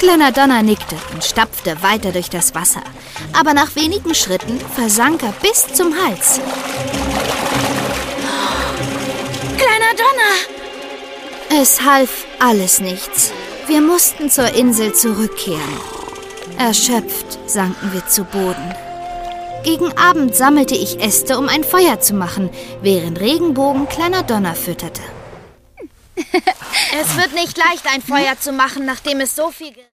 Kleiner Donner nickte und stapfte weiter durch das Wasser. Aber nach wenigen Schritten versank er bis zum Hals. Kleiner Donner! Es half alles nichts. Wir mussten zur Insel zurückkehren. Erschöpft sanken wir zu Boden. Gegen Abend sammelte ich Äste, um ein Feuer zu machen, während Regenbogen Kleiner Donner fütterte. Es wird nicht leicht, ein Feuer zu machen, nachdem es so viel...